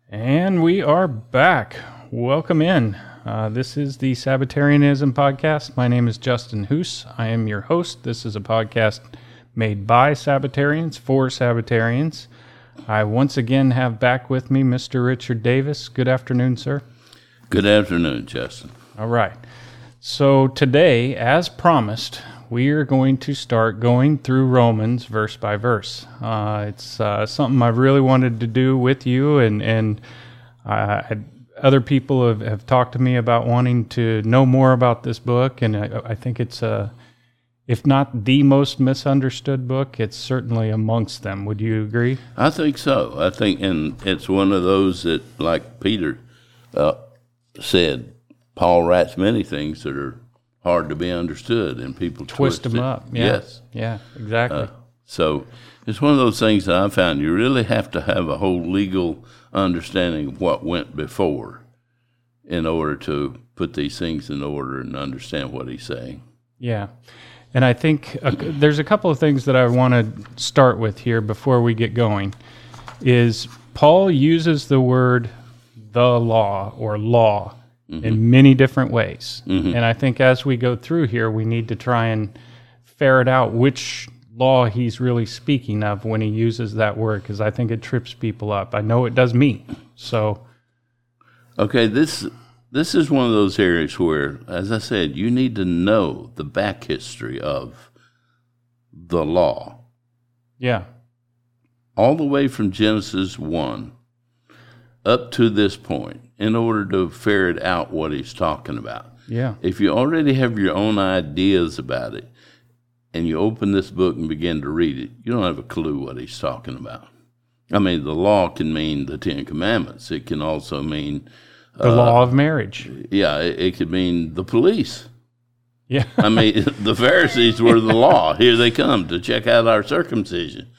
And we are back. Welcome in. This is the Sabbatarianism Podcast. My name is Justin Hoos. I am your host. This is a podcast made by Sabbatarians for Sabbatarians. I once again have back with me Mr. Richard Davis. Good afternoon, sir. Good afternoon, Justin. All right. So today, as promised, we are going to start going through Romans verse by verse. It's something I've really wanted to do with you, and other people have talked to me about wanting to know more about this book, and I think it's, if not the most misunderstood book, it's certainly amongst them. Would you agree? I think so. I think, and it's one of those that, like Peter said, Paul writes many things that are hard to be understood, and people twist them up. Yeah. Yes. Yeah, exactly. So it's one of those things that I found you really have to have a whole legal understanding of what went before in order to put these things in order and understand what he's saying. Yeah. And I think there's a couple of things that I want to start with here before we get going. Is Paul uses the word the law or law in many different ways. And I think as we go through here, we need to try and ferret out which law he's really speaking of when he uses that word, because I think it trips people up. I know it does me. So, okay, this is one of those areas where, as I said, you need to know the back history of the law. Yeah. All the way from Genesis 1 up to this point, in order to ferret out what he's talking about. Yeah. If you already have your own ideas about it, and you open this book and begin to read it, you don't have a clue what he's talking about. I mean, the law can mean the Ten Commandments. It can also mean the law of marriage. Yeah, it could mean the police. Yeah. I mean, the Pharisees were the law. Here they come to check out our circumcision.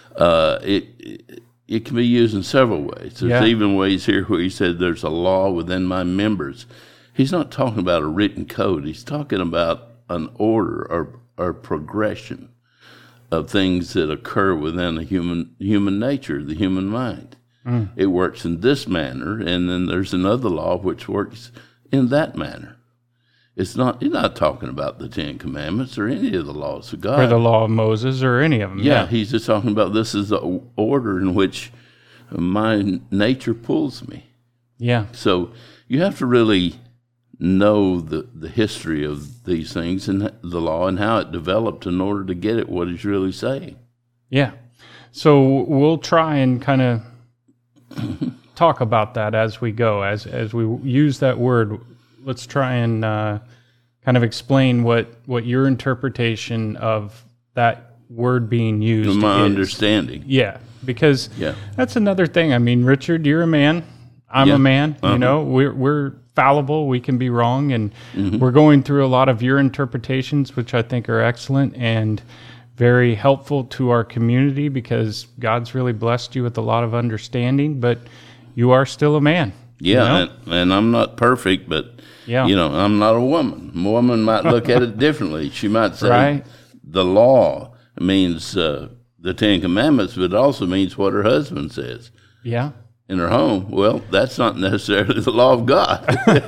It can be used in several ways. There's even ways here where he said there's a law within my members. He's not talking about a written code. He's talking about an order or progression of things that occur within a human nature, the human mind. It works in this manner, and then there's another law which works in that manner. He's not talking about the Ten Commandments or any of the laws of God. Or the law of Moses or any of them. Yeah, he's just talking about this is the order in which my nature pulls me. Yeah. So you have to really know the history of these things and the law and how it developed in order to get at what he's really saying. Yeah. So we'll try and kind of talk about that as we go. As we use that word, let's try and kind of explain what your interpretation of that word being used is. My understanding. Yeah, because that's another thing. I mean, Richard, you're a man. I'm a man. You know, we're fallible. We can be wrong, and we're going through a lot of your interpretations, which I think are excellent and very helpful to our community, because God's really blessed you with a lot of understanding, but you are still a man. Yeah, you know? and I'm not perfect, but I'm not a woman. A woman might look at it differently. She might say the law means the Ten Commandments, but it also means what her husband says. Yeah. In her home. Well, that's not necessarily the law of God.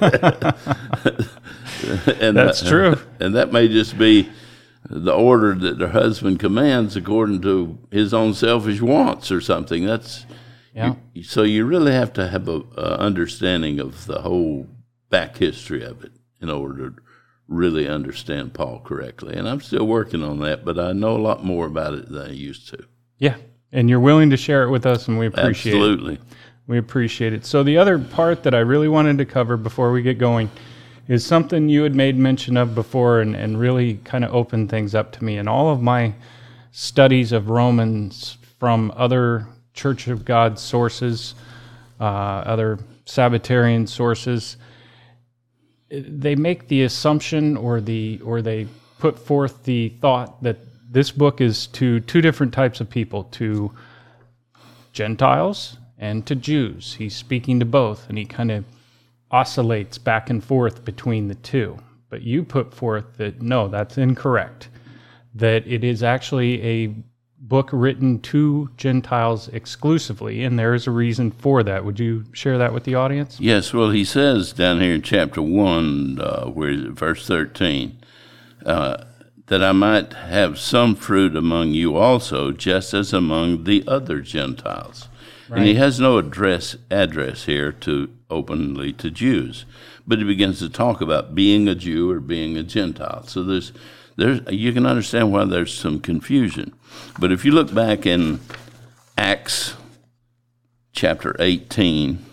And that's true. And that may just be the order that her husband commands according to his own selfish wants or something. That's so you really have to have a understanding of the whole back history of it in order to really understand Paul correctly. And I'm still working on that, but I know a lot more about it than I used to. Yeah, and you're willing to share it with us, and we appreciate it. Absolutely. We appreciate it. So the other part that I really wanted to cover before we get going is something you had made mention of before and really kind of opened things up to me. In all of my studies of Romans from other Church of God sources, other Sabbatarian sources, they make the assumption or they put forth the thought that this book is to two different types of people, to Gentiles and to Jews. He's speaking to both, and he kind of oscillates back and forth between the two. But you put forth that, no, that's incorrect, that it is actually a book written to Gentiles exclusively, and there is a reason for that. Would you share that with the audience? Yes, well, he says down here in chapter 1, where is it, verse 13, that I might have some fruit among you also, just as among the other Gentiles. Right. And he has no address here to openly to Jews, but he begins to talk about being a Jew or being a Gentile. So there's you can understand why there's some confusion. But if you look back in Acts chapter 18,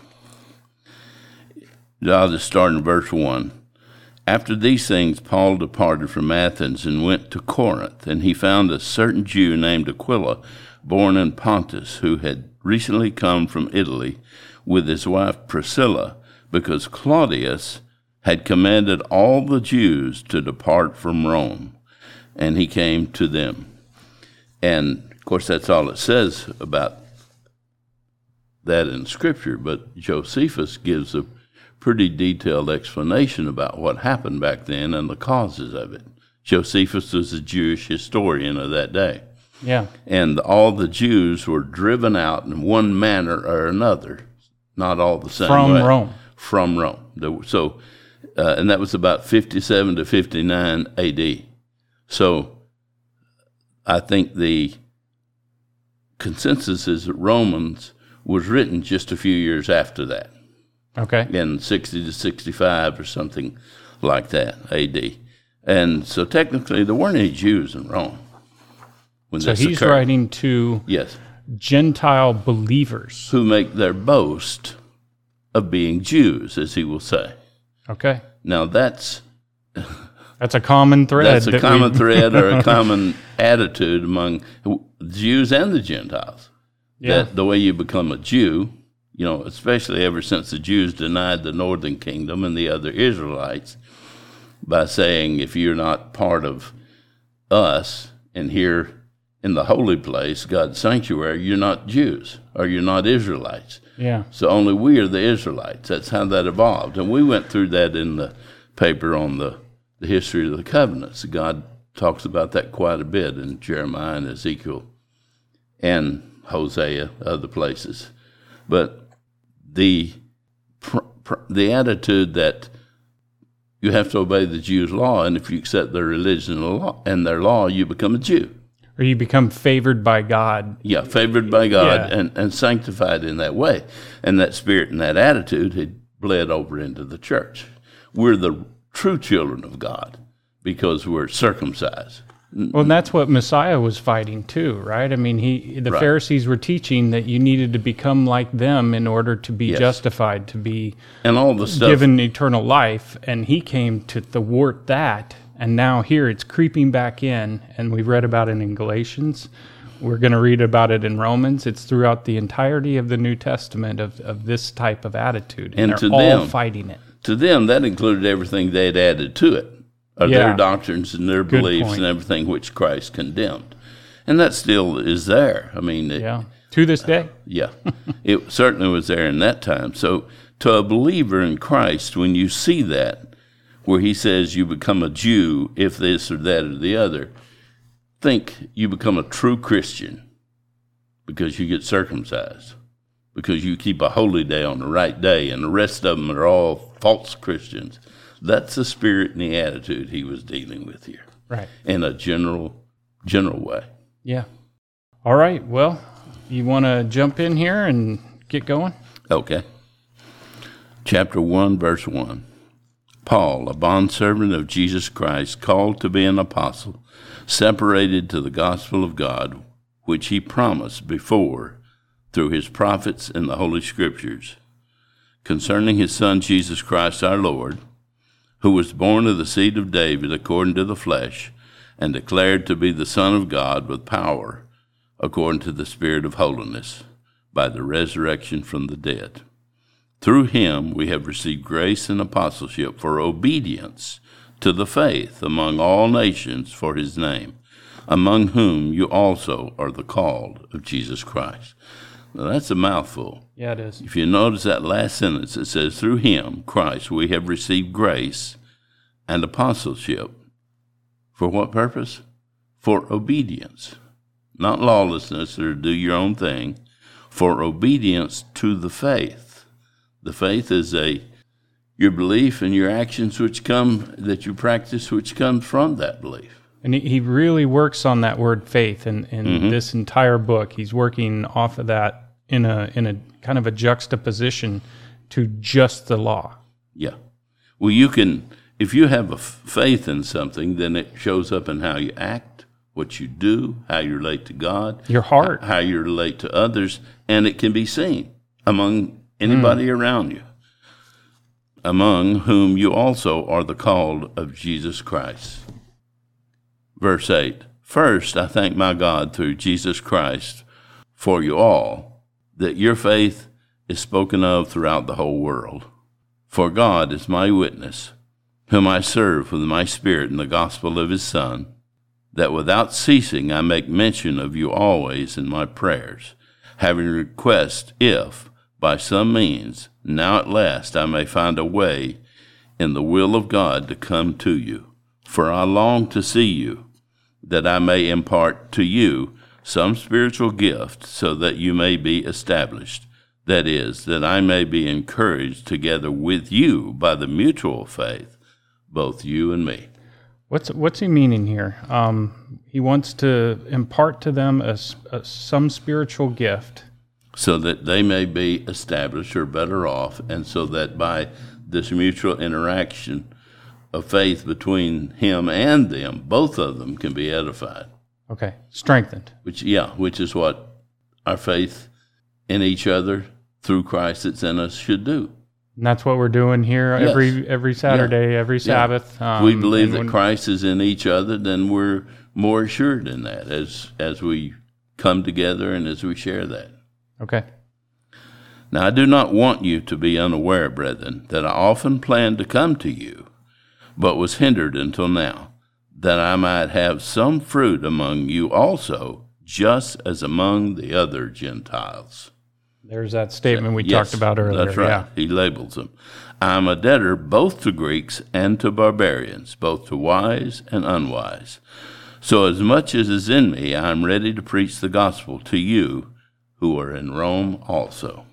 I'll just start in verse 1. After these things, Paul departed from Athens and went to Corinth, and he found a certain Jew named Aquila, born in Pontus, who had recently come from Italy with his wife Priscilla, because Claudius had commanded all the Jews to depart from Rome, and he came to them. And, of course, that's all it says about that in Scripture, but Josephus gives a pretty detailed explanation about what happened back then and the causes of it. Josephus was a Jewish historian of that day. Yeah. And all the Jews were driven out in one manner or another, not all the same from way. Rome. From Rome. So, and that was about 57 to 59 AD. So I think the consensus is that Romans was written just a few years after that. Okay. In 60 to 65 or something like that, AD. And so technically there weren't any Jews in Rome when so this he's occurred. writing to Yes. Gentile believers Who make their boast of being Jews, as he will say. Okay. Now that's a common thread. That's a common thread or a common attitude among Jews and the Gentiles. Yeah. That the way you become a Jew, you know, especially ever since the Jews denied the northern kingdom and the other Israelites by saying, if you're not part of us and here in the holy place, God's sanctuary, you're not Jews or you're not Israelites. Yeah. So only we are the Israelites. That's how that evolved. And we went through that in the paper on the history of the covenants. God talks about that quite a bit in Jeremiah and Ezekiel and Hosea, other places. But the attitude that you have to obey the Jews' law, and if you accept their religion and their law, you become a Jew. Or you become favored by God. Yeah, favored by God and sanctified in that way. And that spirit and that attitude had bled over into the church. We're the true children of God because we're circumcised. Well, and that's what Messiah was fighting too, right? I mean, the Pharisees were teaching that you needed to become like them in order to be justified, to be and all the stuff given eternal life, and he came to thwart that. And now here it's creeping back in, and we've read about it in Galatians. We're going to read about it in Romans. It's throughout the entirety of the New Testament of this type of attitude, and they're all fighting it. To them, that included everything they had added to it. Their doctrines and their beliefs and everything which Christ condemned. And that still is there. I mean, to this day. It certainly was there in that time. So to a believer in Christ, when you see that, where he says you become a Jew if this or that or the other, think you become a true Christian because you get circumcised, because you keep a holy day on the right day, and the rest of them are all false Christians. That's the spirit and the attitude he was dealing with here. Right. In a general way. Yeah. All right. Well, you want to jump in here and get going? Okay. Chapter 1, verse 1. Paul, a bondservant of Jesus Christ, called to be an apostle, separated to the gospel of God, which he promised before through his prophets in the Holy Scriptures, concerning his Son Jesus Christ our Lord, who was born of the seed of David according to the flesh, and declared to be the Son of God with power, according to the Spirit of holiness, by the resurrection from the dead. Through him we have received grace and apostleship for obedience to the faith among all nations for his name, among whom you also are the called of Jesus Christ. Now that's a mouthful. Yeah, it is. If you notice that last sentence, it says, through him, Christ, we have received grace and apostleship. For what purpose? For obedience. not lawlessness or do your own thing, for obedience to the faith. The faith is your belief and your actions that you practice, which comes from that belief. And he really works on that word faith in this entire book. He's working off of that in a kind of a juxtaposition to just the law. Yeah. Well, you can, if you have a faith in something, then it shows up in how you act, what you do, how you relate to God, your heart, how you relate to others, and it can be seen among anybody around you, among whom you also are the called of Jesus Christ. Verse 8, first, I thank my God through Jesus Christ for you all, that your faith is spoken of throughout the whole world. For God is my witness, whom I serve with my spirit in the gospel of his Son, that without ceasing I make mention of you always in my prayers, having request if, by some means, now at last I may find a way in the will of God to come to you. For I long to see you, that I may impart to you some spiritual gift, so that you may be established. That is, that I may be encouraged together with you by the mutual faith, both you and me. What's he meaning here? He wants to impart to them some spiritual gift, so that they may be established or better off, and so that by this mutual interaction of faith between him and them, both of them can be edified. Okay, strengthened. Which is what our faith in each other through Christ that's in us should do. And that's what we're doing here every Saturday, every Sabbath. We believe that Christ is in each other, then we're more assured in that as we come together and as we share that. Okay. Now, I do not want you to be unaware, brethren, that I often planned to come to you, but was hindered until now, that I might have some fruit among you also, just as among the other Gentiles. There's that statement we talked about earlier. That's right. Yeah. He labels them. I am a debtor both to Greeks and to barbarians, both to wise and unwise. So as much as is in me, I am ready to preach the gospel to you who are in Rome also.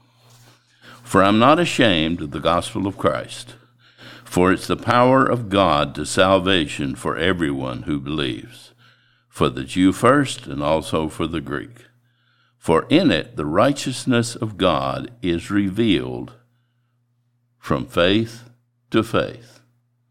For I'm not ashamed of the gospel of Christ, for it's the power of God to salvation for everyone who believes, for the Jew first and also for the Greek. For in it the righteousness of God is revealed from faith to faith.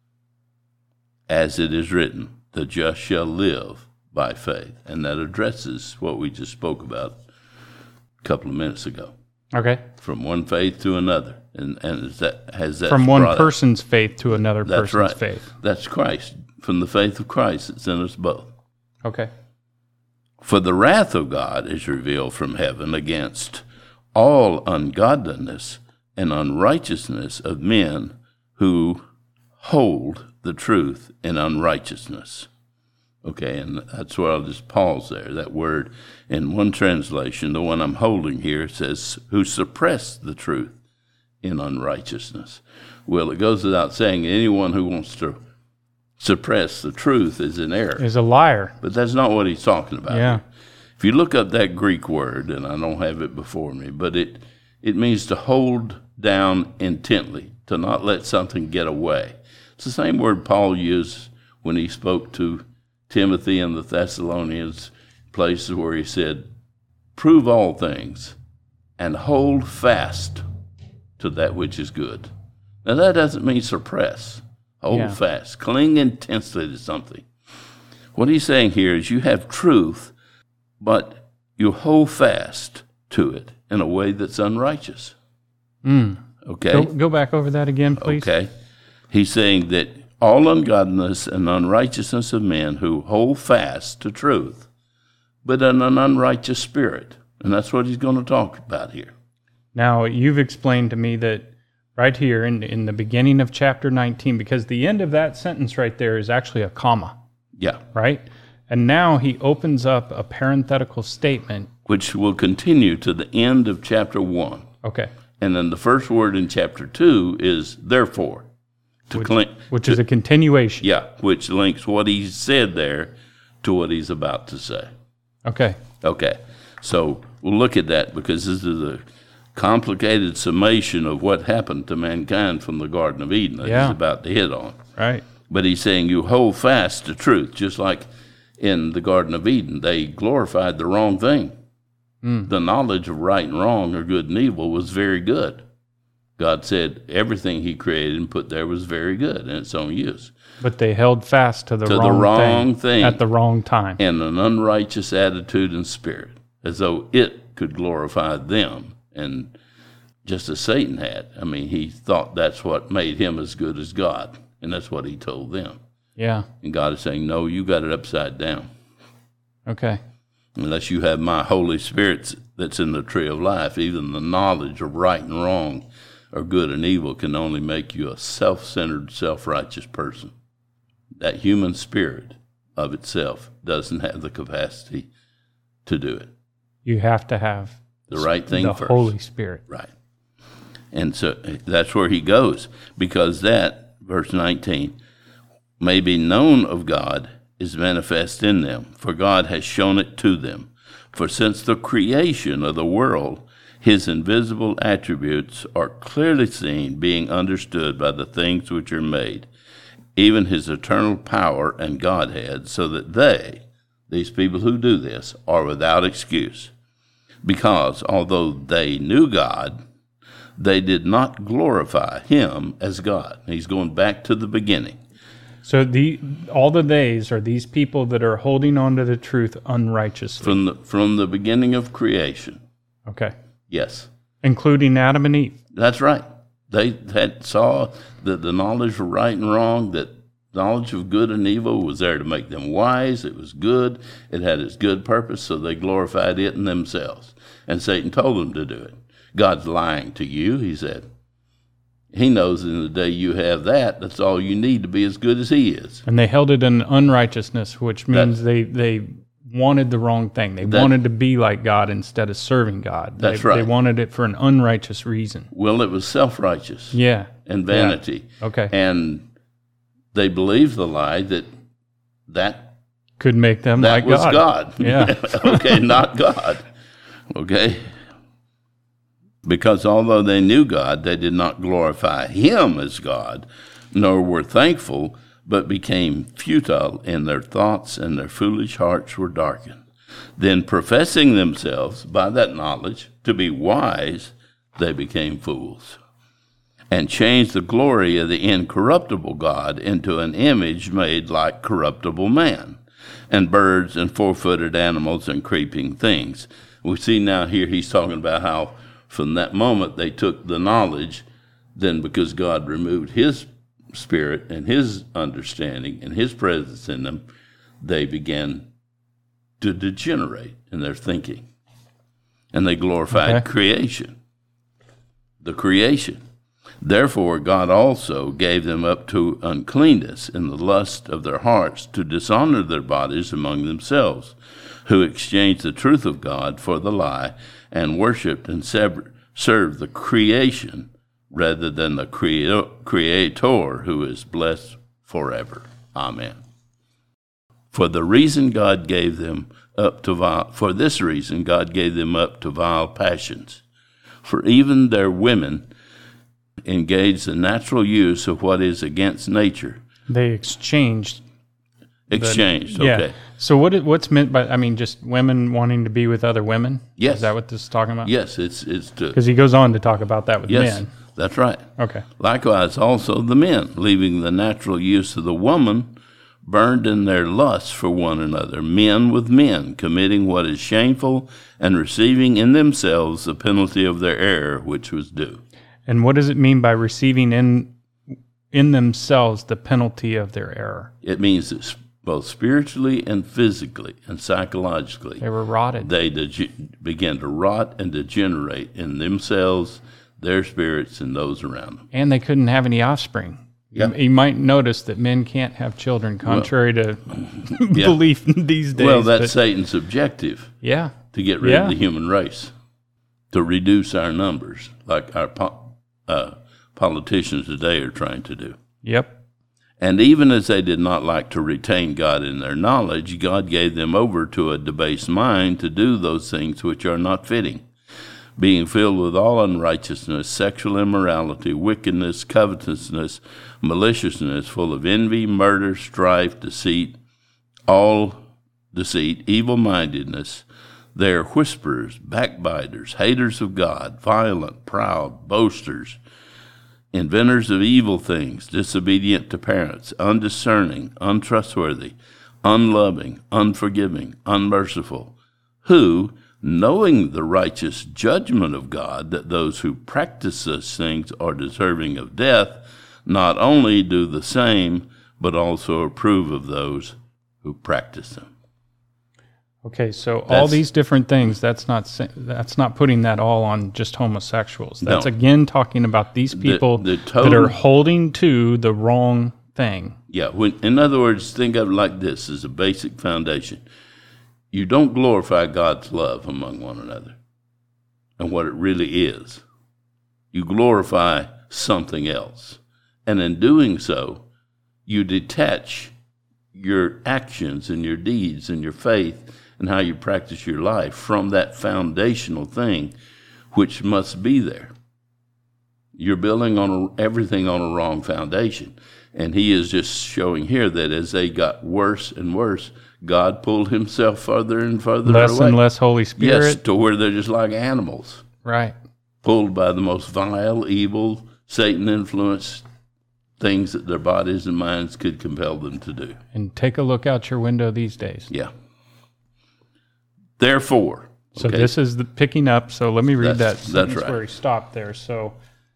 As it is written, the just shall live by faith. And that addresses what we just spoke about a couple of minutes ago. Okay. From one faith to another. And has that from one person's faith to another person's right. faith. That's Christ. From the faith of Christ that's in us both. Okay. For the wrath of God is revealed from heaven against all ungodliness and unrighteousness of men who hold the truth in unrighteousness. Okay, and that's where I'll just pause there. That word in one translation, the one I'm holding here, says, who suppress the truth in unrighteousness. Well, it goes without saying, anyone who wants to suppress the truth is in error. Is a liar. But that's not what he's talking about. Yeah. If you look up that Greek word, and I don't have it before me, but it means to hold down intently, to not let something get away. It's the same word Paul used when he spoke to Timothy and the Thessalonians, places where he said, prove all things and hold fast to that which is good. Now that doesn't mean suppress. Hold fast. Cling intensely to something. What he's saying here is you have truth, but you hold fast to it in a way that's unrighteous. Okay? Go back over that again, please. Okay. He's saying that all ungodliness and unrighteousness of men who hold fast to truth, but in an unrighteous spirit. And that's what he's going to talk about here. Now, you've explained to me that right here in the beginning of chapter 19, because the end of that sentence right there is actually a comma. Yeah. Right? And now he opens up a parenthetical statement. Which will continue to the end of chapter 1. Okay. And then the first word in chapter 2 is therefore. Which is a continuation. Yeah, which links what he said there to what he's about to say. Okay. Okay, so we'll look at that because this is a complicated summation of what happened to mankind from the Garden of Eden that he's about to hit on. Right. But he's saying you hold fast to truth, just like in the Garden of Eden, they glorified the wrong thing. The knowledge of right and wrong or good and evil was very good. God said everything he created and put there was very good in its own use. But they held fast to the wrong thing at the wrong time. And an unrighteous attitude and spirit, as though it could glorify them. And just as Satan had. I mean, he thought that's what made him as good as God. And that's what he told them. Yeah. And God is saying, no, you got it upside down. Okay. Unless you have my Holy Spirit that's in the tree of life, even the knowledge of right and wrong or good and evil can only make you a self-centered, self-righteous person. That human spirit of itself doesn't have the capacity to do it. You have to have the right thing the first. Holy Spirit. Right. And so that's where he goes, because that, verse 19, may be known of God is manifest in them, for God has shown it to them. For since the creation of the world, his invisible attributes are clearly seen, being understood by the things which are made, even his eternal power and Godhead, so that they, these people who do this, are without excuse. Because although they knew God, they did not glorify him as God. He's going back to the beginning. So all the days are these people that are holding on to the truth unrighteously. From the beginning of creation. Okay. Yes. Including Adam and Eve. That's right. They saw that the knowledge of right and wrong, that knowledge of good and evil was there to make them wise. It was good. It had its good purpose, so they glorified it in themselves. And Satan told them to do it. God's lying to you, he said. He knows in the day you have that, that's all you need to be as good as he is. And they held it in unrighteousness, which means they wanted the wrong thing. They wanted to be like God instead of serving God. That's right. They wanted it for an unrighteous reason. Well, it was self-righteous. Yeah. And vanity. Yeah. Okay. And they believed the lie that could make them that like was God. Yeah. Okay, not God. Okay. Because although they knew God, they did not glorify him as God, nor were thankful, but became futile in their thoughts, and their foolish hearts were darkened. Then, professing themselves by that knowledge to be wise, they became fools, and changed the glory of the incorruptible God into an image made like corruptible man, and birds and four-footed animals and creeping things. We see now here he's talking about how from that moment they took the knowledge, then because God removed his spirit and his understanding and his presence in them, they began to degenerate in their thinking. And they glorified creation, the creation. Therefore God also gave them up to uncleanness in the lust of their hearts, to dishonor their bodies among themselves, who exchanged the truth of God for the lie, and worshipped and served the creation rather than the Creator, who is blessed forever. Amen. For this reason God gave them up to vile passions. For even their women engaged the natural use of what is against nature. They exchanged. Okay. Yeah. So what's meant by, just women wanting to be with other women? Yes. Is that what this is talking about? Yes, it's to... Because he goes on to talk about that with men. That's right. Okay. Likewise, also the men, leaving the natural use of the woman, burned in their lust for one another, men with men, committing what is shameful, and receiving in themselves the penalty of their error, which was due. And what does it mean by receiving in themselves the penalty of their error? It means that both spiritually and physically and psychologically, they were rotted. They began to rot and degenerate in themselves, their spirits, and those around them. And they couldn't have any offspring. Yep. You might notice that men can't have children, contrary to belief these days. Well, that's Satan's objective. Yeah. To get rid of the human race, to reduce our numbers, like our politicians today are trying to do. Yep. And even as they did not like to retain God in their knowledge, God gave them over to a debased mind to do those things which are not fitting, being filled with all unrighteousness, sexual immorality, wickedness, covetousness, maliciousness, full of envy, murder, strife, deceit, evil-mindedness. They are whisperers, backbiters, haters of God, violent, proud, boasters, inventors of evil things, disobedient to parents, undiscerning, untrustworthy, unloving, unforgiving, unmerciful, who, knowing the righteous judgment of God, that those who practice such things are deserving of death, not only do the same, but also approve of those who practice them. Okay, so all these different things, that's not putting that all on just homosexuals. That's again talking about these people that are holding to the wrong thing. Yeah, in other words, think of it like this as a basic foundation. You don't glorify God's love among one another and what it really is. You glorify something else. And in doing so, you detach your actions and your deeds and your faith and how you practice your life from that foundational thing which must be there. You're building everything on a wrong foundation. And he is just showing here that as they got worse and worse, God pulled himself further and further away. Less and less Holy Spirit. Yes, to where they're just like animals. Right. Pulled by the most vile, evil, Satan-influenced things that their bodies and minds could compel them to do. And take a look out your window these days. Yeah. Therefore. So this is the picking up. So let me read that sentence right. where he stopped there. So,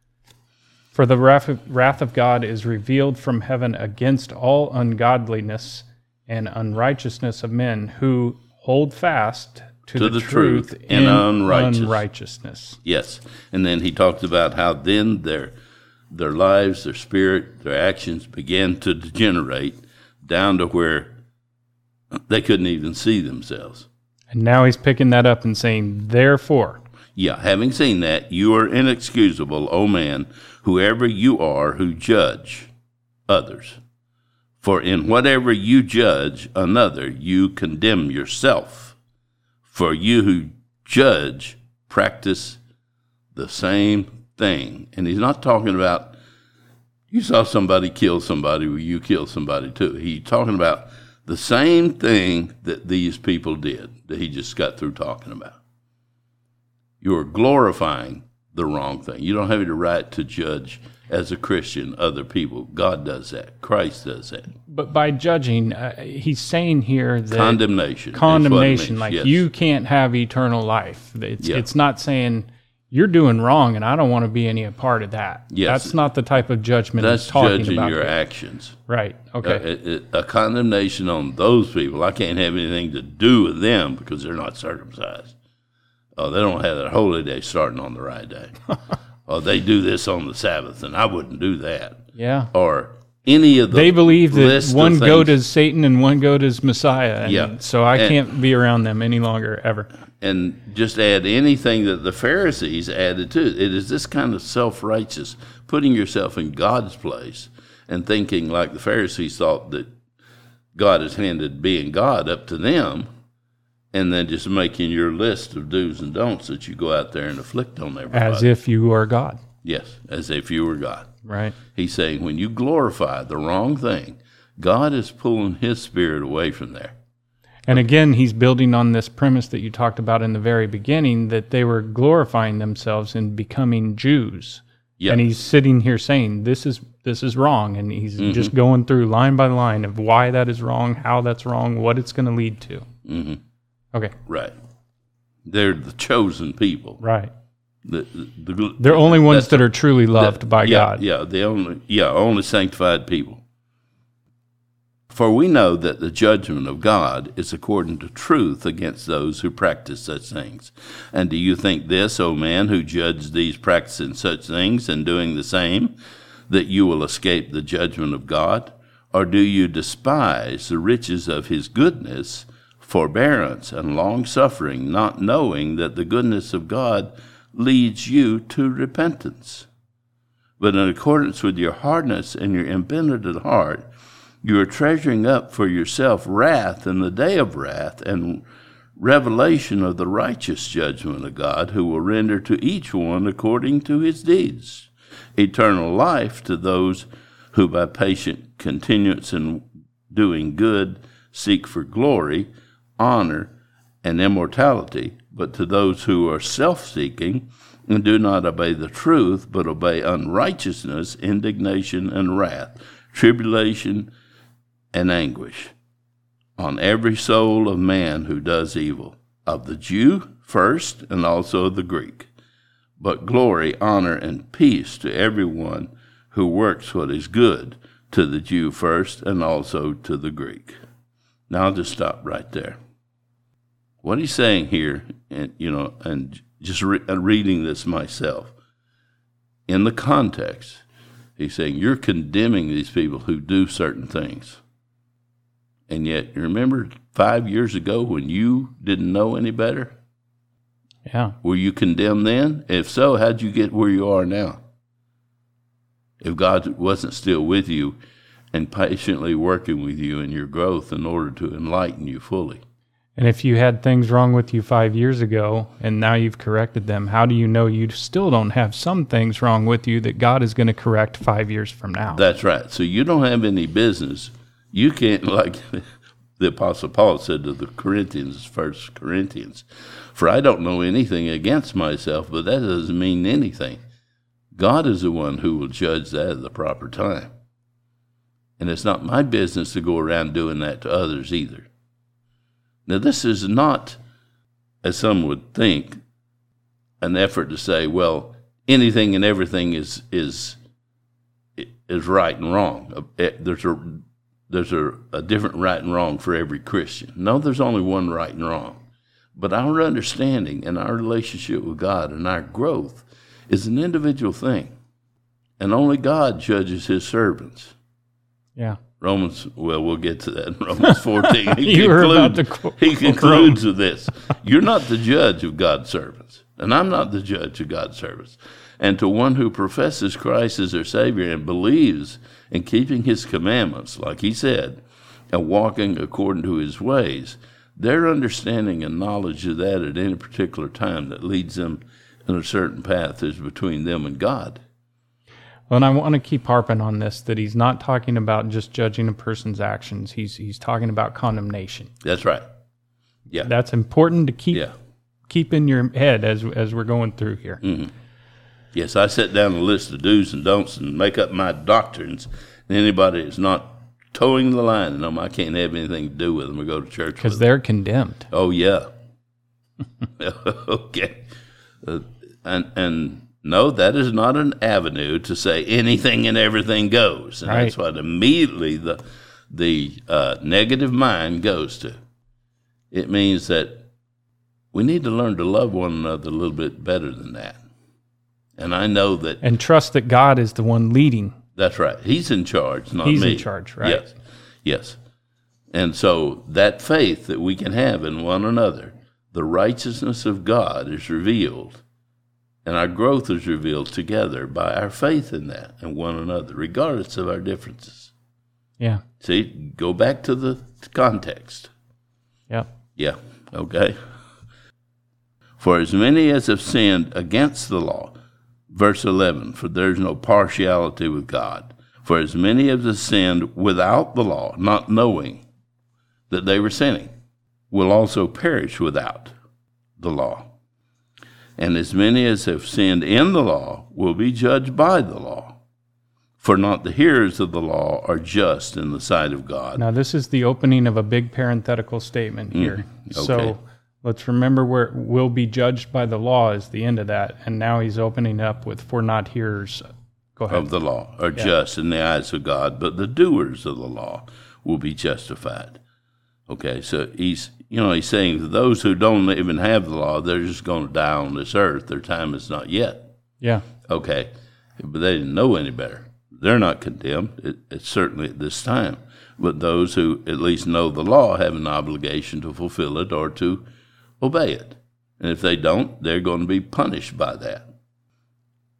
for the wrath of God is revealed from heaven against all ungodliness and unrighteousness of men who hold fast to the truth in unrighteousness. Yes. And then he talked about how then their lives, their spirit, their actions began to degenerate down to where they couldn't even see themselves. And now he's picking that up and saying, therefore. Yeah, having seen that, you are inexcusable, O man, whoever you are who judge others. For in whatever you judge another, you condemn yourself. For you who judge practice the same thing. And he's not talking about you saw somebody kill somebody, well, you kill somebody too. He's talking about the same thing that these people did that he just got through talking about. You're glorifying the wrong thing. You don't have any right to judge as a Christian other people. God does that. Christ does that. But by judging, he's saying here that condemnation, like yes. You can't have eternal life. It's not saying you're doing wrong and I don't want to be any a part of that. Yes. That's not the type of judgment that's he's talking judging about. Your actions. Right. Okay. A condemnation on those people. I can't have anything to do with them because they're not circumcised. Oh, they don't have their holy day starting on the right day. Or they do this on the Sabbath, and I wouldn't do that. Yeah. Or any of the They believe that one goat is Satan and one goat is Messiah. And yeah. So I can't be around them any longer, ever. And just add anything that the Pharisees added to it. It is this kind of self-righteous, putting yourself in God's place and thinking like the Pharisees thought that God has handed being God up to them, and then just making your list of do's and don'ts that you go out there and afflict on everybody. As if you are God. Yes, as if you were God. Right. He's saying when you glorify the wrong thing, God is pulling his spirit away from there. And again, he's building on this premise that you talked about in the very beginning, that they were glorifying themselves in becoming Jews. Yeah. And he's sitting here saying, this is wrong. And he's just going through line by line of why that is wrong, how that's wrong, what it's going to lead to. Mm-hmm. Okay. Right. They're the chosen people. Right. They're only ones that are truly loved by God. Yeah, only sanctified people. For we know that the judgment of God is according to truth against those who practice such things. And do you think this, O man, who judge these practicing such things and doing the same, that you will escape the judgment of God? Or do you despise the riches of his goodness, forbearance, and long-suffering, not knowing that the goodness of God leads you to repentance? But in accordance with your hardness and your impenitent heart, you are treasuring up for yourself wrath in the day of wrath and revelation of the righteous judgment of God, who will render to each one according to his deeds. Eternal life to those who by patient continuance in doing good seek for glory, honor, and immortality, but to those who are self-seeking and do not obey the truth, but obey unrighteousness, indignation, and wrath, tribulation, and anguish on every soul of man who does evil, of the Jew first, and also of the Greek. But glory, honor, and peace to everyone who works what is good, to the Jew first, and also to the Greek. Now I'll just stop right there. What he's saying here, and just reading this myself, in the context, he's saying you're condemning these people who do certain things. And yet, you remember 5 years ago when you didn't know any better? Yeah. Were you condemned then? If so, how'd you get where you are now? If God wasn't still with you and patiently working with you in your growth in order to enlighten you fully. And if you had things wrong with you 5 years ago and now you've corrected them, how do you know you still don't have some things wrong with you that God is going to correct 5 years from now? That's right. So you don't have any business. You can't, like the Apostle Paul said to the Corinthians, 1 Corinthians, for I don't know anything against myself, but that doesn't mean anything. God is the one who will judge that at the proper time. And it's not my business to go around doing that to others either. Now, this is not, as some would think, an effort to say, well, anything and everything is right and wrong. There's a different right and wrong for every Christian. No, there's only one right and wrong. But our understanding and our relationship with God and our growth is an individual thing. And only God judges his servants. Yeah. We'll get to that in Romans 14. He concludes with this. You're not the judge of God's servants, and I'm not the judge of God's servants. And to one who professes Christ as their Savior and believes in keeping his commandments, like he said, and walking according to his ways, their understanding and knowledge of that at any particular time that leads them in a certain path is between them and God. Well, and I want to keep harping on this, that he's not talking about just judging a person's actions. He's talking about condemnation. That's right. Yeah. That's important to keep in your head as we're going through here. Mm-hmm. Yes, I set down a list of do's and don'ts and make up my doctrines. And anybody that's not towing the line, and I can't have anything to do with them or go to church because they're condemned. Oh, yeah. Okay. And no, that is not an avenue to say anything and everything goes. And right. That's what immediately the negative mind goes to. It means that we need to learn to love one another a little bit better than that. And I know that... And trust that God is the one leading. That's right. He's in charge, not me. He's in charge, right? Yes. Yes. And so that faith that we can have in one another, the righteousness of God is revealed. And our growth is revealed together by our faith in that and one another, regardless of our differences. Yeah. See, go back to the context. Yep. Yeah, okay. For as many as have sinned against the law, verse 11, for there is no partiality with God. For as many as have sinned without the law, not knowing that they were sinning, will also perish without the law. And as many as have sinned in the law will be judged by the law. For not the hearers of the law are just in the sight of God. Now, this is the opening of a big parenthetical statement here. Okay. So let's remember where will be judged by the law is the end of that. And now he's opening up with for not hearers. Go ahead. Of the law are just in the eyes of God, but the doers of the law will be justified. Okay, so he's saying that those who don't even have the law, they're just going to die on this earth. Their time is not yet. Yeah. Okay, but they didn't know any better. They're not condemned, it's certainly at this time. But those who at least know the law have an obligation to fulfill it or to obey it. And if they don't, they're going to be punished by that.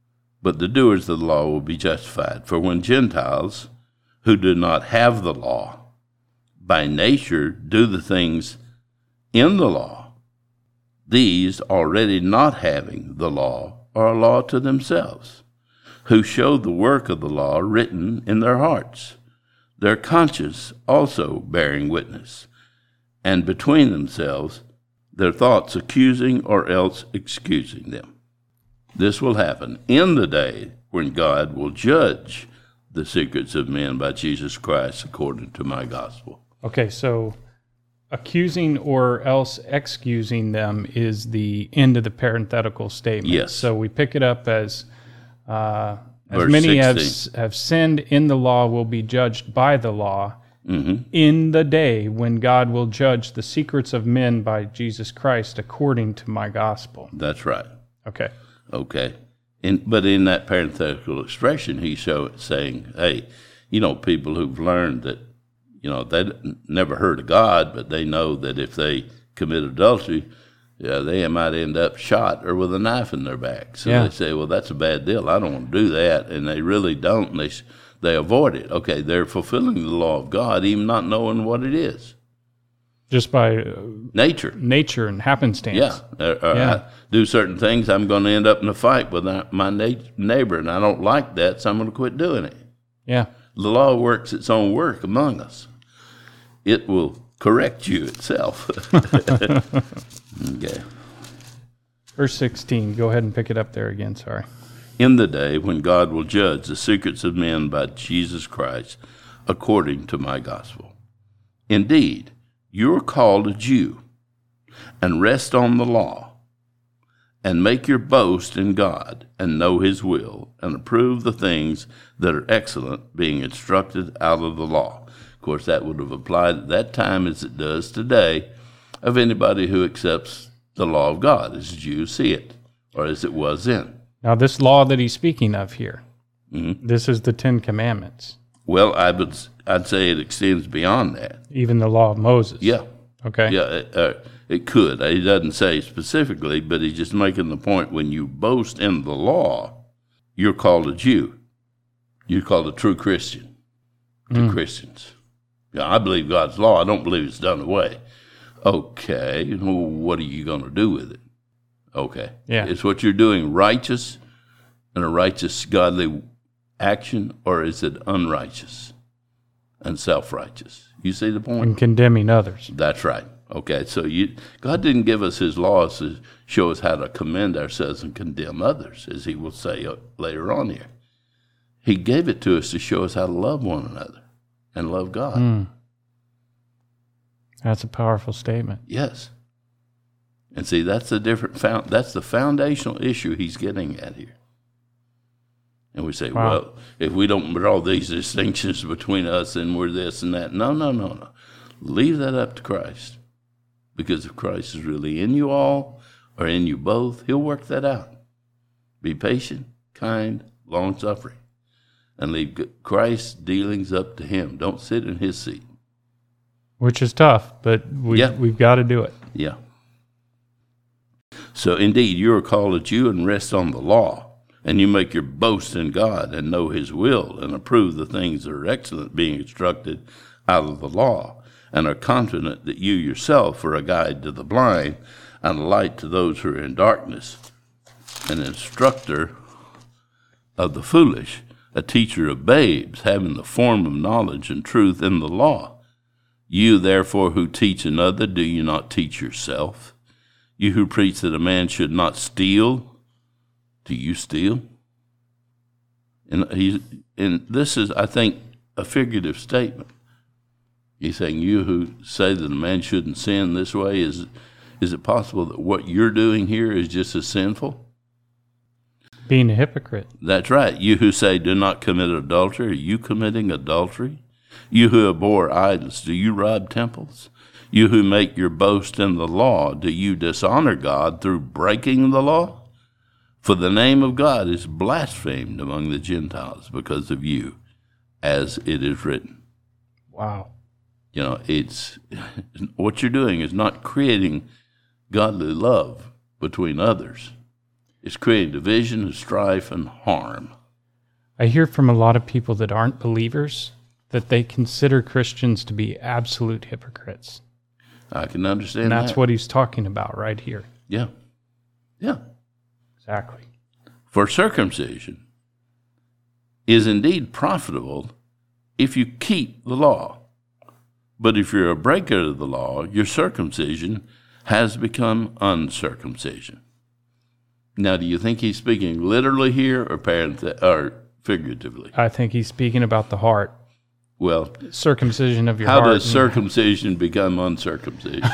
but the doers of the law will be justified. For when Gentiles, who do not have the law, by nature do the things in the law, these already not having the law are a law to themselves, who show the work of the law written in their hearts, their conscience also bearing witness, and between themselves their thoughts accusing or else excusing them. This will happen in the day when God will judge the secrets of men by Jesus Christ according to my gospel. Okay, so accusing or else excusing them is the end of the parenthetical statement. Yes. So we pick it up as many 16. have sinned in the law will be judged by the law Mm-hmm. in the day when God will judge the secrets of men by Jesus Christ according to my gospel. That's right. Okay. Okay. But in that parenthetical expression, he's saying, hey, people who've learned that, they never heard of God, but they know that if they commit adultery, they might end up shot or with a knife in their back. So they say, well, that's a bad deal. I don't want to do that. And they really don't. And they avoid it. Okay, they're fulfilling the law of God, even not knowing what it is. Just by nature and happenstance. Yeah. I do certain things, I'm going to end up in a fight with my neighbor, and I don't like that, so I'm going to quit doing it. Yeah. The law works its own work among us. It will correct you itself. Okay. Verse 16, go ahead and pick it up there again, sorry. In the day when God will judge the secrets of men by Jesus Christ according to my gospel. Indeed, you are called a Jew, and rest on the law, and make your boast in God, and know his will, and approve the things that are excellent, being instructed out of the law. Of course, that would have applied at that time as it does today of anybody who accepts the law of God, as Jews see it, or as it was then. Now, this law that he's speaking of here, this is the Ten Commandments. Well, I'd say it extends beyond that. Even the law of Moses. Yeah. Okay. Yeah, it could. He doesn't say specifically, but he's just making the point when you boast in the law, you're called a Jew. You're called a true Christian to Christians. Yeah, I believe God's law. I don't believe it's done away. Okay, well, what are you going to do with it? Okay. Yeah. Is what you're doing righteous and a righteous, godly action, or is it unrighteous and self-righteous? You see the point? And condemning others. That's right. Okay, so God didn't give us his laws to show us how to commend ourselves and condemn others, as he will say later on here. He gave it to us to show us how to love one another and love God. That's a powerful statement. Yes. And see, that's the foundational issue he's getting at here. And we say, well, if we don't draw these distinctions between us and we're this and that. No. Leave that up to Christ. Because if Christ is really in you all or in you both, he'll work that out. Be patient, kind, long-suffering. And leave Christ's dealings up to him. Don't sit in his seat. Which is tough, but we've got to do it. Yeah. So indeed, you are called a Jew and rest on the law. And you make your boast in God and know his will and approve the things that are excellent, being instructed out of the law, and are confident that you yourself are a guide to the blind and a light to those who are in darkness, an instructor of the foolish, a teacher of babes, having the form of knowledge and truth in the law. You, therefore, who teach another, do you not teach yourself? You who preach that a man should not steal, do you steal? And this is, I think, a figurative statement. He's saying, you who say that a man shouldn't sin this way, is it possible that what you're doing here is just as sinful? Being a hypocrite. That's right. You who say, do not commit adultery, are you committing adultery? You who abhor idols, do you rob temples? You who make your boast in the law, do you dishonor God through breaking the law? For the name of God is blasphemed among the Gentiles because of you, as it is written. Wow. It's what you're doing is not creating godly love between others. It's creating division, strife, and harm. I hear from a lot of people that aren't believers that they consider Christians to be absolute hypocrites. I can understand and that. That's what he's talking about right here. Yeah. Yeah. Exactly. For circumcision is indeed profitable if you keep the law. But if you're a breaker of the law, your circumcision has become uncircumcision. Now, do you think he's speaking literally here or figuratively? I think he's speaking about the heart. Well, circumcision of your heart. How does circumcision become uncircumcision?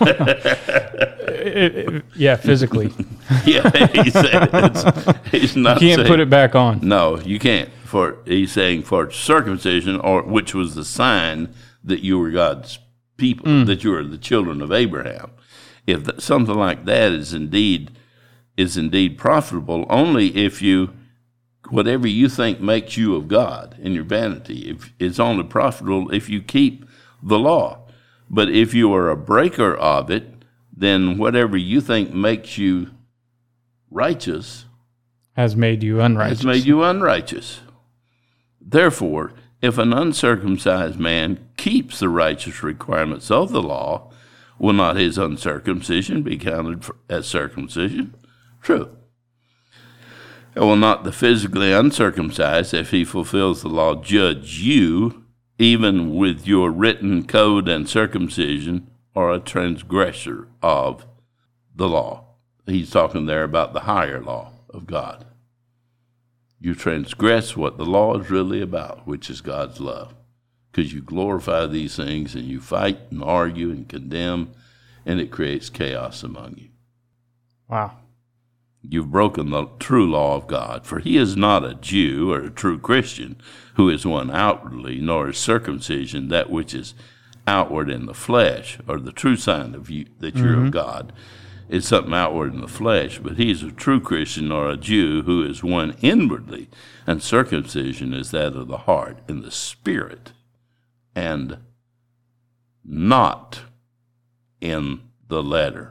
Yeah, physically. Yeah, he's not. You can't put it back on. No, you can't. He's saying for circumcision, which was the sign that you were God's people, that you were the children of Abraham. If something like that is indeed profitable, only if you, whatever you think makes you of God in your vanity, it's only profitable if you keep the law. But if you are a breaker of it, then whatever you think makes you righteous has made you unrighteous. Therefore, if an uncircumcised man keeps the righteous requirements of the law, will not his uncircumcision be counted as circumcision? True. And will not the physically uncircumcised, if he fulfills the law, judge you, even with your written code and circumcision, or a transgressor of the law? He's talking there about the higher law of God. You transgress what the law is really about, which is God's love, because you glorify these things and you fight and argue and condemn, and it creates chaos among you. Wow. You've broken the true law of God, for he is not a Jew or a true Christian who is one outwardly, nor is circumcision that which is outward in the flesh, or the true sign of you that you're of God. It's something outward in the flesh, but he's a true Christian or a Jew who is one inwardly, and circumcision is that of the heart in the spirit, and not in the letter.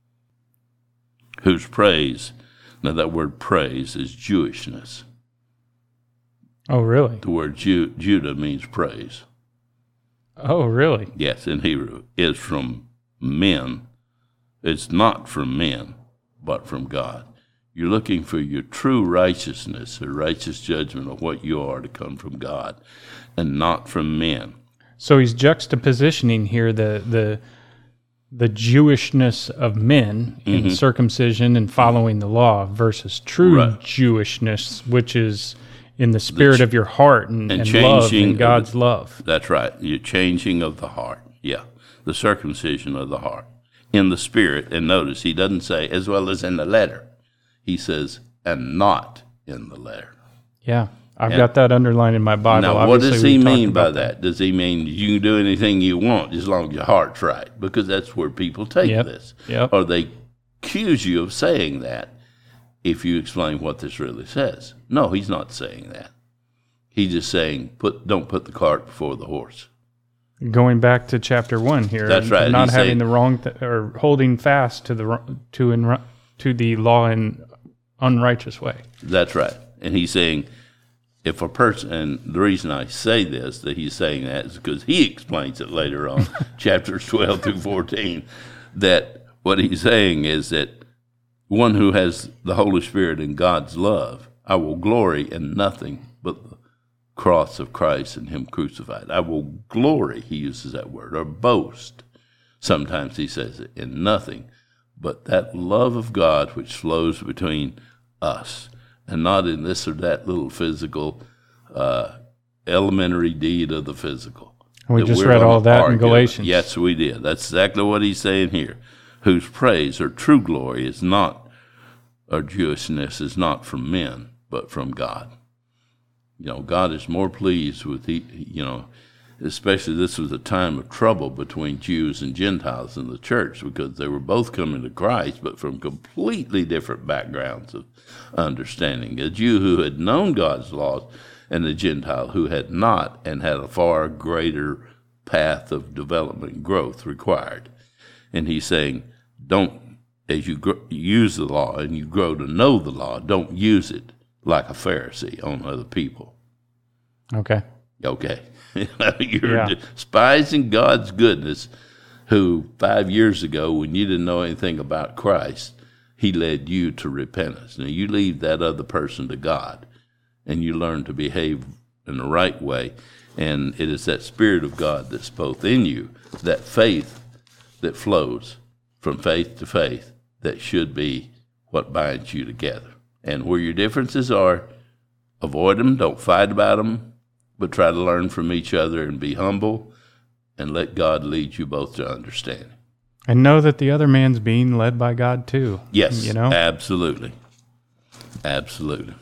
Whose praise, now that word praise is Jewishness. Oh, really? The word Judah means praise. Oh, really? Yes, in Hebrew. It's from men. It's not from men, but from God. You're looking for your true righteousness, or righteous judgment of what you are to come from God, and not from men. So he's juxtapositioning here the Jewishness of men in circumcision and following the law versus true Jewishness, which is in the spirit of your heart and love and God's love. That's right. You're changing of the heart. Yeah. The circumcision of the heart in the spirit. And notice he doesn't say as well as in the letter. He says, and not in the letter. Yeah. I've got that underlined in my Bible. Now, obviously, what does he mean by that? Does he mean you can do anything you want as long as your heart's right? Because that's where people take this. Or they accuse you of saying that if you explain what this really says. No, he's not saying that. He's just saying, don't put the cart before the horse. Going back to chapter 1 here. That's right. Not having the wrong, or holding fast to the law in unrighteous way. That's right. And he's saying, if a person, and the reason I say this, that he's saying that, is because he explains it later on, chapters 12 through 14, that what he's saying is that one who has the Holy Spirit and God's love, I will glory in nothing but the cross of Christ and him crucified. I will glory, he uses that word, or boast. Sometimes he says it, in nothing but that love of God which flows between us, and not in this or that little physical, elementary deed of the physical. We just read all that in Galatians. Yes, we did. That's exactly what he's saying here. Whose praise or true glory is not, or Jewishness is not from men, but from God. God is more pleased with, especially this was a time of trouble between Jews and Gentiles in the church, because they were both coming to Christ, but from completely different backgrounds of understanding. A Jew who had known God's laws, and a Gentile who had not, and had a far greater path of development and growth required. And he's saying, don't as you use the law and you grow to know the law, don't use it like a Pharisee on other people. Okay. You're despising God's goodness, who 5 years ago, when you didn't know anything about Christ, he led you to repentance. Now, you leave that other person to God, and you learn to behave in the right way, and it is that Spirit of God that's both in you, that faith that flows from faith to faith, that should be what binds you together. And where your differences are, avoid them, don't fight about them, but try to learn from each other and be humble and let God lead you both to understanding. And know that the other man's being led by God too. Yes, absolutely. Absolutely.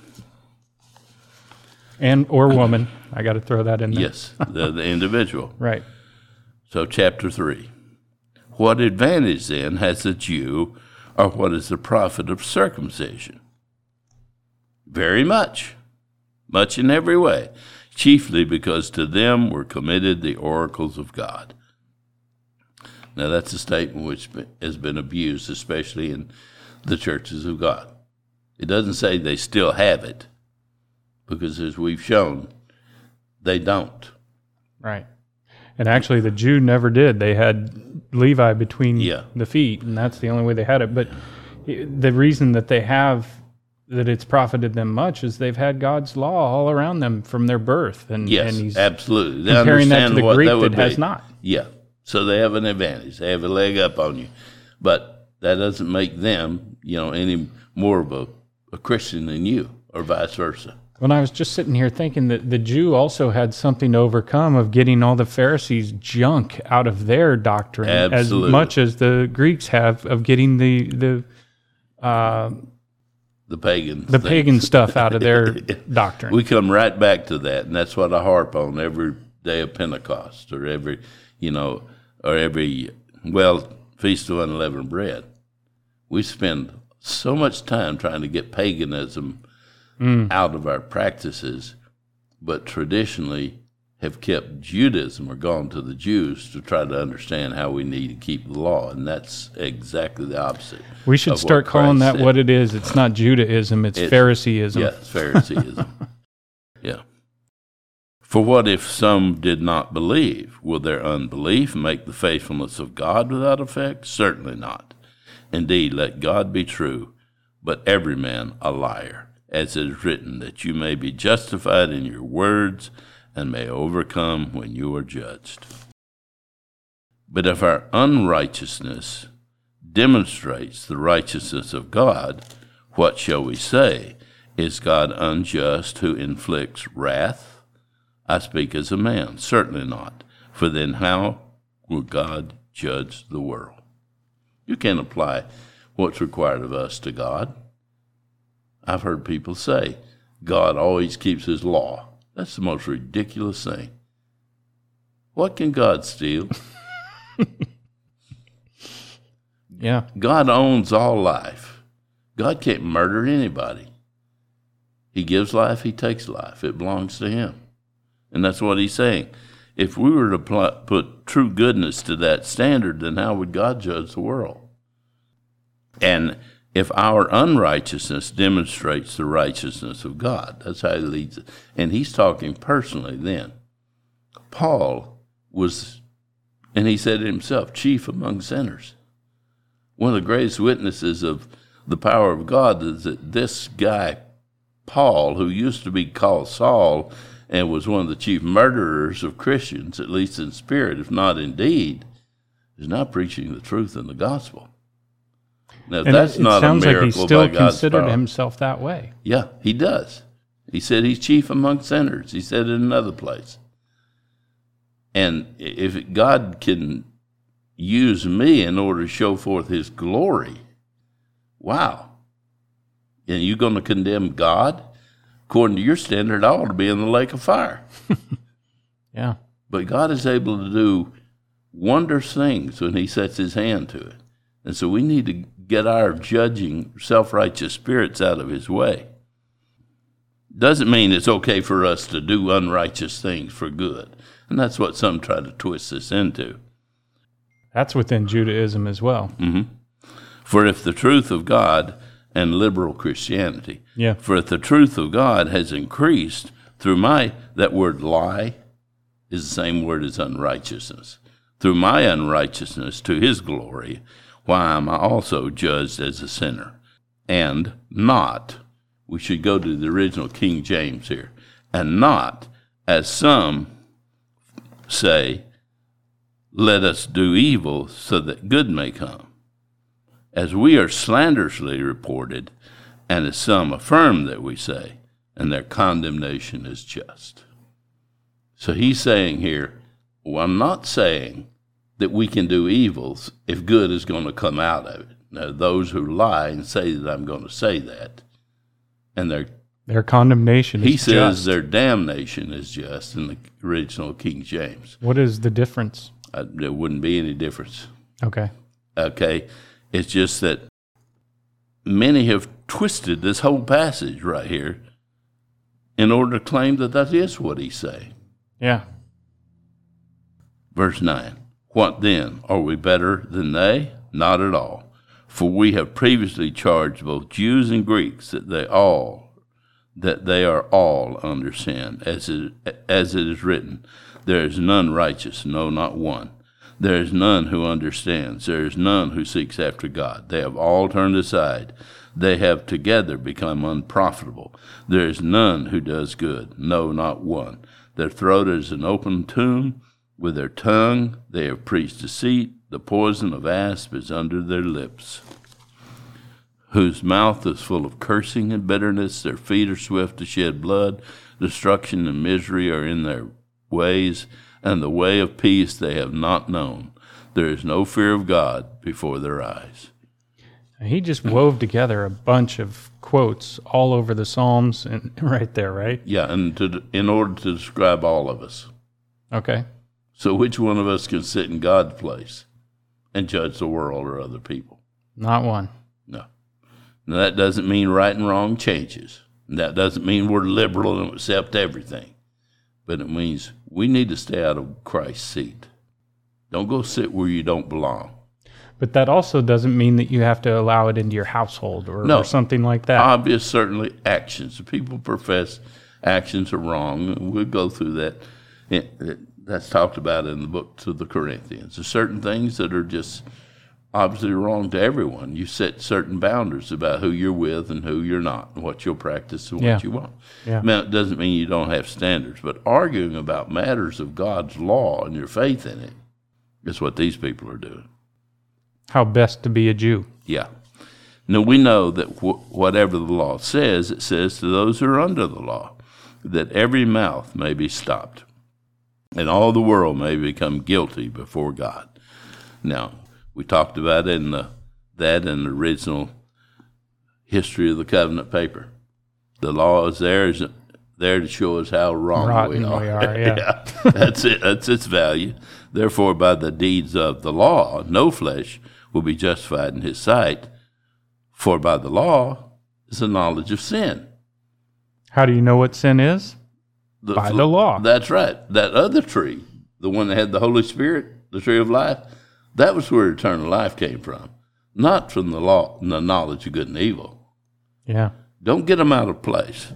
And or woman. I got to throw that in there. Yes, the individual. Right. So chapter 3. What advantage then has the Jew, or what is the profit of circumcision? Very much. Much in every way. Chiefly because to them were committed the oracles of God. Now that's a statement which has been abused, especially in the churches of God. It doesn't say they still have it, because as we've shown, they don't. Right. And actually the Jew never did. They had Levi between the feet, and that's the only way they had it. But the reason that they have that it's profited them much is they've had God's law all around them from their birth. And, yes, and he's absolutely. They comparing that to understand the what Greek that would that be. has not. Yeah, so they have an advantage. They have a leg up on you. But that doesn't make them, any more of a Christian than you, or vice versa. When I was just sitting here thinking that the Jew also had something to overcome of getting all the Pharisees' junk out of their doctrine, absolutely, as much as the Greeks have of getting the pagan stuff out of their doctrine. We come right back to that, and that's what I harp on every day of Pentecost, or every Feast of Unleavened Bread. We spend so much time trying to get paganism out of our practices, but traditionally have kept Judaism, or gone to the Jews to try to understand how we need to keep the law, and that's exactly the opposite. We should start calling that what it is. It's not Judaism, it's Phariseeism. Yes, Phariseeism. Yeah. For what if some did not believe? Will their unbelief make the faithfulness of God without effect? Certainly not. Indeed, let God be true, but every man a liar, as it is written, that you may be justified in your words and may overcome when you are judged. But if our unrighteousness demonstrates the righteousness of God, what shall we say? Is God unjust who inflicts wrath? I speak as a man, certainly not. For then how will God judge the world? You can't apply what's required of us to God. I've heard people say, God always keeps his law. That's the most ridiculous thing. What can God steal? Yeah. God owns all life. God can't murder anybody. He gives life, he takes life. It belongs to him. And that's what he's saying. If we were to put true goodness to that standard, then how would God judge the world? And if our unrighteousness demonstrates the righteousness of God, that's how he leads it. And he's talking personally then. Paul was, and he said it himself, chief among sinners. One of the greatest witnesses of the power of God is that this guy, Paul, who used to be called Saul and was one of the chief murderers of Christians, at least in spirit, if not in deed, is now preaching the truth in the gospel. Now, that's not a miracle by God's power. It sounds like he still considered himself that way. Yeah, he does. He said he's chief among sinners. He said it in another place. And if God can use me in order to show forth his glory, wow. And you're going to condemn God? According to your standard, I ought to be in the lake of fire. Yeah. But God is able to do wondrous things when he sets his hand to it. And so we need to get our judging, self-righteous spirits out of his way. Doesn't mean it's okay for us to do unrighteous things for good. And that's what some try to twist this into. That's within Judaism as well. Mm-hmm. For if the truth of God and liberal Christianity, for if the truth of God has increased through that word lie is the same word as unrighteousness, through my unrighteousness to his glory, why am I also judged as a sinner? And not, we should go to the original King James here, and not, as some say, let us do evil so that good may come. As we are slanderously reported, and as some affirm that we say, and their condemnation is just. So he's saying here, well, I'm not saying that we can do evils if good is going to come out of it. Now, those who lie and say that I'm going to say that, and their condemnation is just. He says their damnation is just in the original King James. What is the difference? There wouldn't be any difference. Okay. It's just that many have twisted this whole passage right here in order to claim that is what he's saying. Yeah. Verse 9, what then? Are we better than they? Not at all. For we have previously charged both Jews and Greeks that they are all under sin, as it is written, there is none righteous, no, not one. There is none who understands. There is none who seeks after God. They have all turned aside. They have together become unprofitable. There is none who does good, no, not one. Their throat is an open tomb. With their tongue they have preached deceit. The poison of asp is under their lips. Whose mouth is full of cursing and bitterness. Their feet are swift to shed blood. Destruction and misery are in their ways, and the way of peace they have not known. There is no fear of God before their eyes. He just wove together a bunch of quotes all over the Psalms and right there, right? Yeah, and in order to describe all of us. Okay. So which one of us can sit in God's place and judge the world or other people? Not one. No. Now, that doesn't mean right and wrong changes. That doesn't mean we're liberal and accept everything. But it means we need to stay out of Christ's seat. Don't go sit where you don't belong. But that also doesn't mean that you have to allow it into your household or something like that. Obvious, certainly, actions. People profess actions are wrong. We'll go through that. That's talked about in the book to the Corinthians. There's certain things that are just obviously wrong to everyone. You set certain boundaries about who you're with and who you're not, and what you'll practice and what you won't. Yeah. Now, it doesn't mean you don't have standards, but arguing about matters of God's law and your faith in it is what these people are doing. How best to be a Jew. Yeah. Now, we know that whatever the law says, it says to those who are under the law, that every mouth may be stopped, and all the world may become guilty before God. Now, we talked about that in the original history of the covenant paper. The law is there to show us how wrong we are. Yeah. That's it. That's its value. Therefore, by the deeds of the law, no flesh will be justified in his sight. For by the law is the knowledge of sin. How do you know what sin is? By the law. That's right. That other tree, the one that had the Holy Spirit, the tree of life, that was where eternal life came from, not from the law and the knowledge of good and evil. Yeah. Don't get them out of place.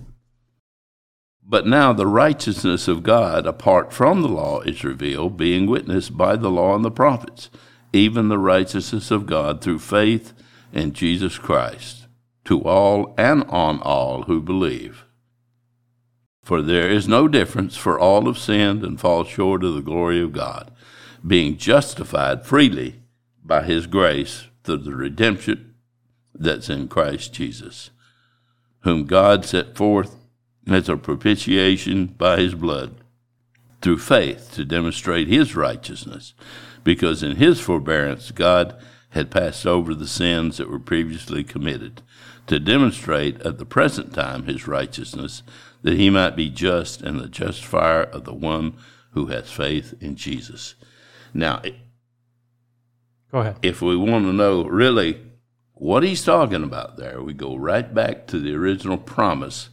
But now the righteousness of God apart from the law is revealed, being witnessed by the law and the prophets, even the righteousness of God through faith in Jesus Christ, to all and on all who believe. For there is no difference, for all have sinned and fall short of the glory of God, being justified freely by his grace through the redemption that's in Christ Jesus, whom God set forth as a propitiation by his blood, through faith to demonstrate his righteousness, because in his forbearance God had passed over the sins that were previously committed, to demonstrate at the present time his righteousness, that he might be just and the justifier of the one who has faith in Jesus. Now, go ahead. If we want to know really what he's talking about there, we go right back to the original promise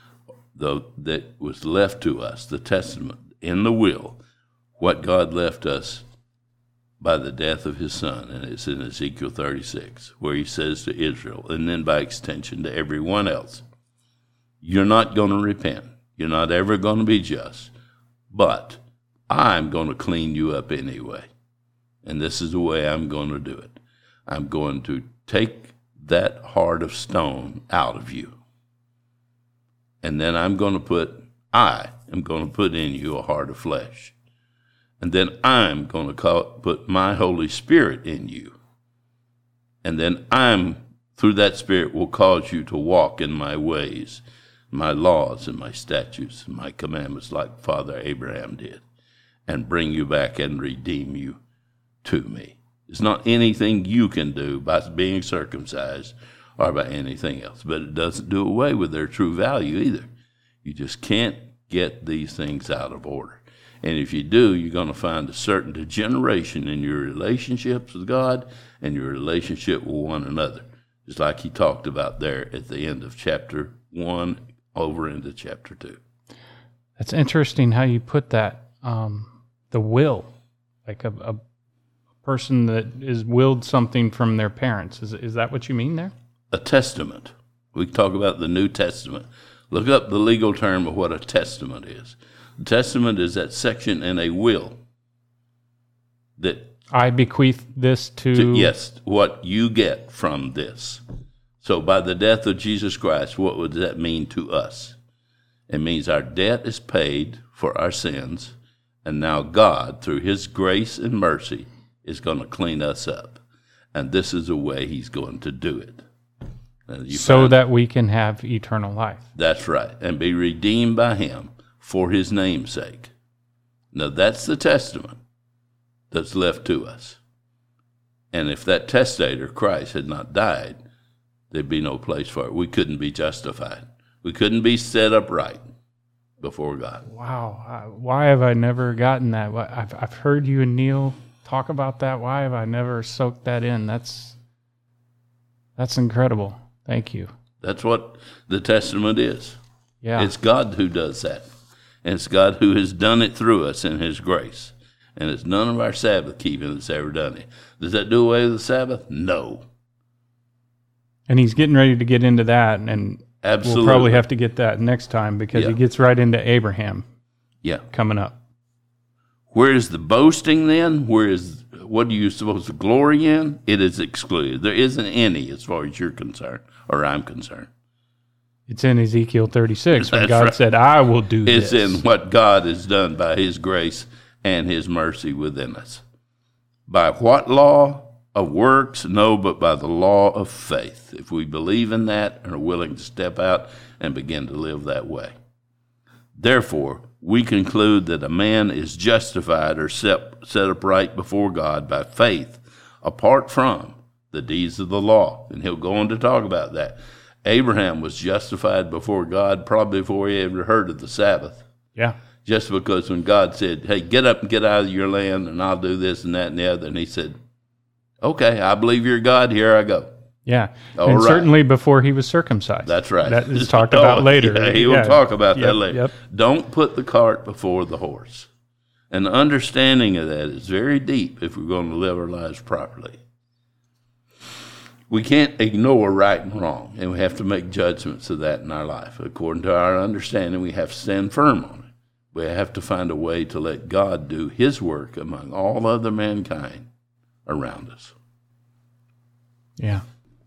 that was left to us, the testament in the will, what God left us by the death of his son, and it's in Ezekiel 36, where he says to Israel, and then by extension to everyone else, you're not going to repent. You're not ever going to be just, but I'm going to clean you up anyway. And this is the way I'm going to do it. I'm going to take that heart of stone out of you. And then I am going to put in you a heart of flesh. And then I'm going to put my Holy Spirit in you. And then through that Spirit, will cause you to walk in my ways, my laws and my statutes and my commandments, like Father Abraham did, and bring you back and redeem you to me. It's not anything you can do by being circumcised or by anything else, but it doesn't do away with their true value either. You just can't get these things out of order. And if you do, you're going to find a certain degeneration in your relationships with God and your relationship with one another, just like he talked about there at the end of chapter 1 over into chapter 2. That's interesting how you put that. The will, like a person that is willed something from their parents. Is that what you mean there? A testament. We talk about the New Testament. Look up the legal term of what a testament is. A testament is that section in a will that I bequeath this to... Yes, what you get from this. So by the death of Jesus Christ, what would that mean to us? It means our debt is paid for our sins, and now God, through his grace and mercy, is going to clean us up. And this is the way he's going to do it. So that we can have eternal life. That's right, and be redeemed by him for his name's sake. Now that's the testament that's left to us. And if that testator, Christ, had not died, there'd be no place for it. We couldn't be justified. We couldn't be set up right before God. Wow. Why have I never gotten that? I've heard you and Neil talk about that. Why have I never soaked that in? That's incredible. Thank you. That's what the testament is. Yeah. It's God who does that. And it's God who has done it through us in his grace. And it's none of our Sabbath keeping that's ever done it. Does that do away with the Sabbath? No. And he's getting ready to get into that, and absolutely. We'll probably have to get that next time because he gets right into Abraham. Yeah. Coming up. Where is the boasting then? What are you supposed to glory in? It is excluded. There isn't any as far as you're concerned, or I'm concerned. It's in Ezekiel 36 when God said, I will do this. It's in what God has done by his grace and his mercy within us. By what law? Of works? No, but by the law of faith. If we believe in that and are willing to step out and begin to live that way. Therefore, we conclude that a man is justified or set upright before God by faith, apart from the deeds of the law. And he'll go on to talk about that. Abraham was justified before God probably before he ever heard of the Sabbath. Yeah. Just because when God said, hey, get up and get out of your land, and I'll do this and that and the other, and he said, okay, I believe you're God, here I go. Yeah, and certainly before he was circumcised. That's right. That is talked about later. Yeah, he will talk about that later. Yep. Don't put the cart before the horse. And the understanding of that is very deep if we're going to live our lives properly. We can't ignore right and wrong, and we have to make judgments of that in our life. According to our understanding, we have to stand firm on it. We have to find a way to let God do his work among all other mankind around us. Yeah.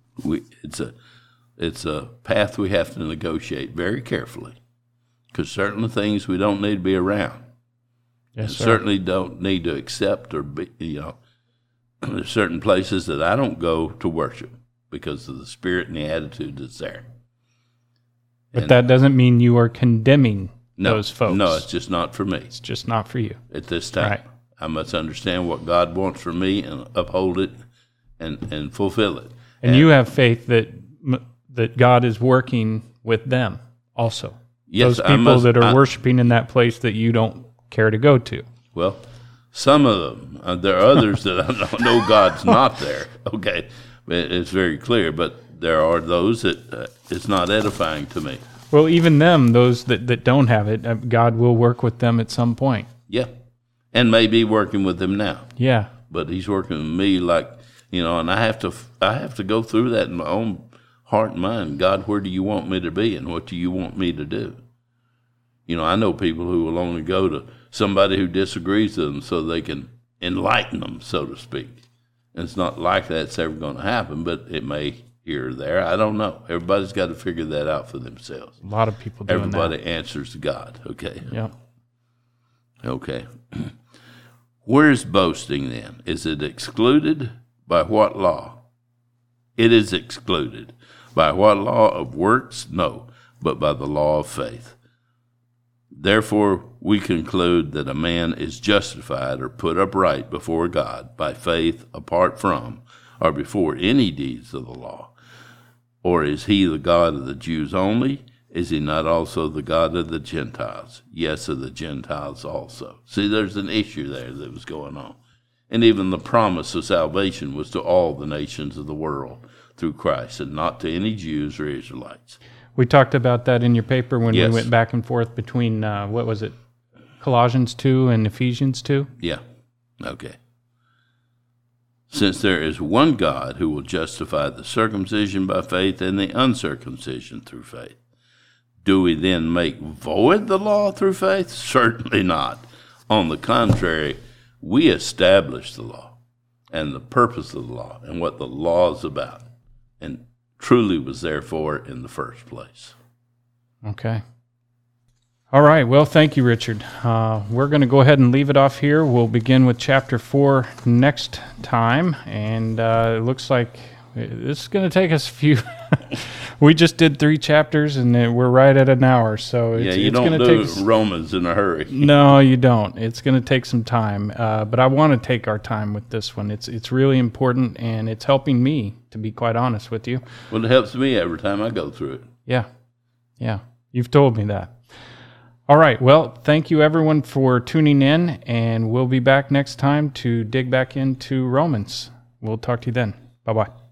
It's a path we have to negotiate very carefully, because certain things we don't need to be around. Yes, sir. Certainly don't need to accept or be, there's certain places that I don't go to worship because of the spirit and the attitude that's there. But that doesn't mean you are condemning those folks. No, it's just not for me. It's just not for you. At this time. Right. I must understand what God wants from me and uphold it and fulfill it. And you have faith that God is working with them also. Yes, those people that are worshiping in that place that you don't care to go to. Well, some of them. There are others that I know God's not there. Okay, it's very clear. But there are those that it's not edifying to me. Well, even them, those that don't have it, God will work with them at some point. Yeah, and may be working with them now. Yeah. but he's working with me like, and I have to go through that in my own heart and mind. God, where do you want me to be, and what do you want me to do? I know people who will only go to somebody who disagrees with them so they can enlighten them, so to speak. And it's not like that's ever going to happen, but it may here or there. I don't know. Everybody's got to figure that out for themselves. A lot of people doing Everybody that. answers to God, okay? Yep. Okay. Where's boasting then? Is it excluded? By what law? It is excluded. By what law of works? No, but by the law of faith. Therefore, we conclude that a man is justified or put upright before God by faith apart from or before any deeds of the law. Or is he the God of the Jews only? Is he not also the God of the Gentiles? Yes, of the Gentiles also. See, there's an issue there that was going on. And even the promise of salvation was to all the nations of the world through Christ, and not to any Jews or Israelites. We talked about that in your paper when Yes. we went back and forth between, what was it, Colossians 2 and Ephesians 2? Yeah. Okay. Since there is one God who will justify the circumcision by faith and the uncircumcision through faith, do we then make void the law through faith? Certainly not. On the contrary, we establish the law and the purpose of the law and what the law is about, and truly was there for it in the first place. Okay. All right. Well, thank you, Richard. We're going to go ahead and leave it off here. We'll begin with Chapter 4 next time, and it looks like this is going to take us a few... We just did 3 chapters, and we're right at an hour, so you don't do Romans in a hurry. No, you don't. It's going to take some time, but I want to take our time with this one. It's really important, and it's helping me, to be quite honest with you. Well, it helps me every time I go through it. Yeah. You've told me that. All right. Well, thank you, everyone, for tuning in, and we'll be back next time to dig back into Romans. We'll talk to you then. Bye-bye.